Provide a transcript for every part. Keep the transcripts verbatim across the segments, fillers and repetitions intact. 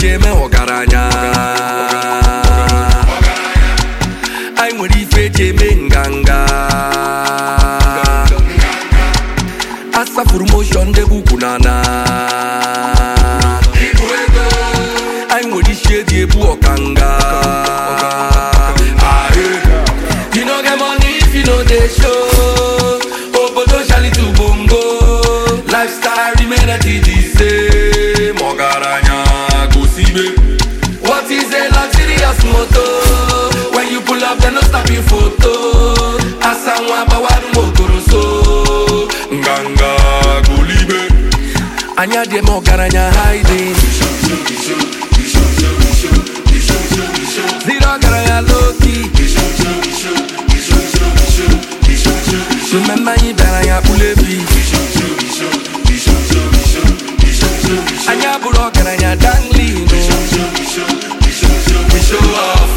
eje me ogaranya ai nwere ife eje me nganga asa promotion de bukunana ai nwere isi di ebu okanga you no get money if you know the show obodo shali to bongo lifestyle remain at the same ogaranya go sibe. What is a luxurious motor? When you pull up, then no stop your photo. Asanwa bawaru mokoroso nganga gulibe. Anya de mogaranya hiding. Zero garanya low key. Remember you garanya pulebi. Anya buro garanya dangli. We show off.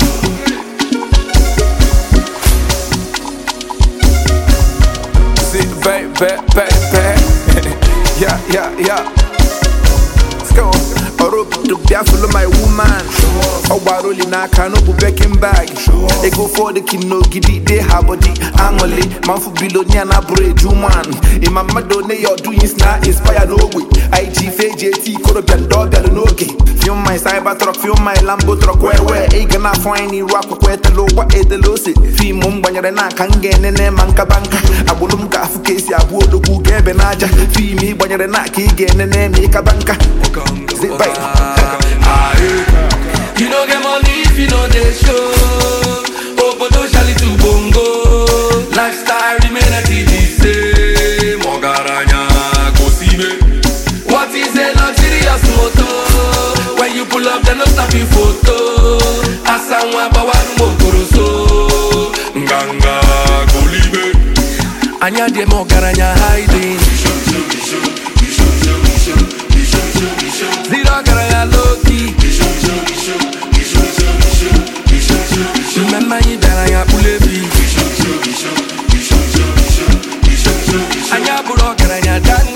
See, baby, baby, baby. Yeah, yeah, yeah. Let's go. Oro to be follow my woman. Oh, baroli na kano bu beking bag. They go for the kino gidi they have body. Angoli, man for below na bread man. In my mado ne your doings na inspire no way. I G F J T koro ben dog gal no ge. Feel my cyber truck, feel my Lambo truck where where e gonna find ni rock where the low what e the low se. Fi mum banyere na kange ne ne manka banka. Abulum ka fu kesi abu do gu gebe naja. Fi mi banyere na ki ge ne ne mi ka banka. Zip bye. You don't get money if you know the show. Obodo shali to bongo. Lifestyle remain at the same. Ogaranya go sibe. What is a luxurious motor? When you pull up, then no stop your photo. Asanwa bawaru mokoroso nganga gulibe. Anya de mogaranya hiding. Zero garanya low key. Remember you garanya pulebi. Anya buro garanya dangli.